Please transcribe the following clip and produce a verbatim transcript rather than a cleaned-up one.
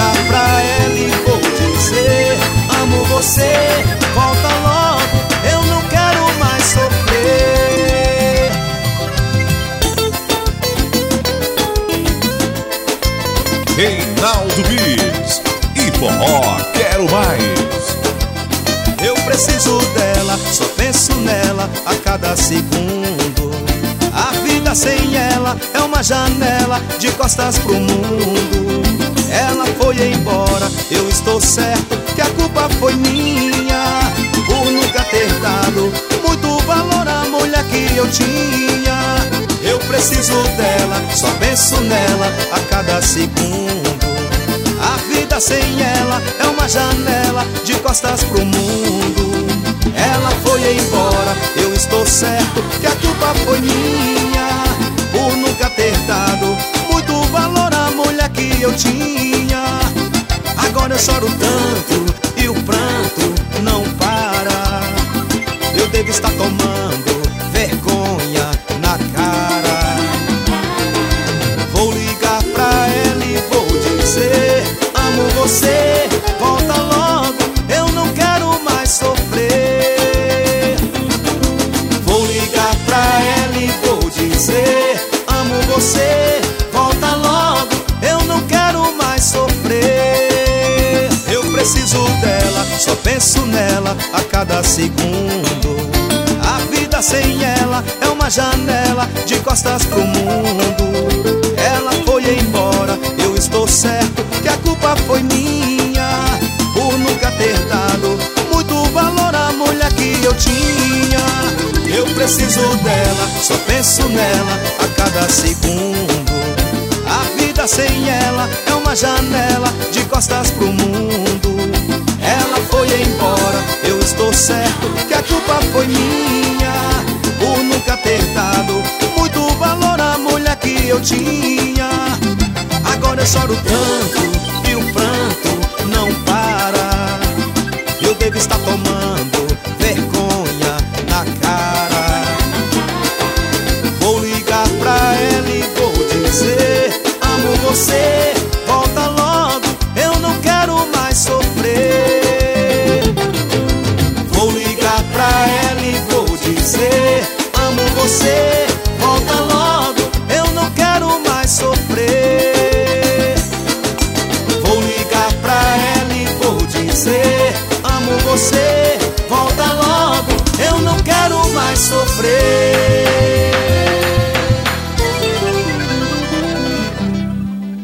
ligar pra ela e vou dizer: amo você, volta logo, eu não quero mais sofrer. Reinaldo Bis e Forró Quero Mais. Eu preciso dela, só penso nela a cada segundo. A vida sem ela é uma janela de costas pro mundo. Ela foi embora, eu estou certo que a culpa foi minha, por nunca ter dado muito valor à mulher que eu tinha. Eu preciso dela, só penso nela a cada segundo. A vida sem ela é uma janela de costas pro mundo. Ela foi embora, eu estou certo que a culpa foi minha, por nunca ter dado muito valor à mulher que eu tinha. Agora eu choro tanto e o pranto não para. Eu devo estar tomando vergonha na cara. Vou ligar pra ela e vou dizer: amo você, volta logo, eu não quero mais sofrer. Vou ligar pra ela e vou dizer: amo você, volta logo, eu não quero mais sofrer. Eu preciso dela, só penso nela a cada segundo. A vida sem ela é uma janela de costas pro mundo. Ela foi embora, eu estou certo que a culpa foi minha, por nunca ter dado muito valor à mulher que eu tinha. Eu preciso dela, só penso nela a cada segundo. A vida sem ela é uma janela de costas pro mundo. Ela foi embora, eu estou certo que a culpa foi minha, por nunca ter dado muito valor à mulher que eu tinha. Agora eu choro tanto e o pranto não para. Eu devo estar tomando vergonha na cara. Vou ligar pra ela e vou dizer: amo você, volta logo, eu não quero mais sofrer. Vou ligar pra ela e vou dizer: amo você, volta logo, eu não quero mais sofrer. Vou ligar pra ela e vou dizer: amo você, volta logo, eu não quero mais sofrer.